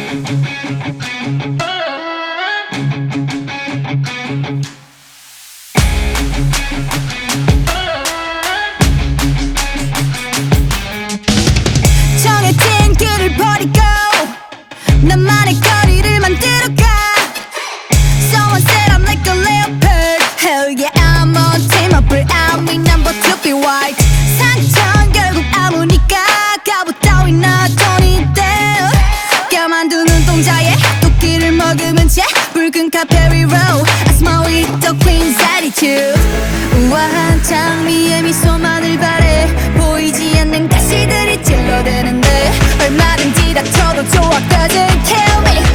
정해진 길을 버리고 나만의 거리를 만들어가. Someone said I'm like a leopard. Hell yeah, I'm on team up. I'm in number 2 be white. 상처는 결국 아무니까 갑옷 따윈 나 don't need that. 껴만두 눈동자에 도끼를 머금은 채 붉은 카페리 row. I smile with the queen's attitude. 우아한 장미의 미소만을 바래. 보이지 않는 가시들이 찔러대는데 얼마든지 다쳐도 좋아 doesn't kill me.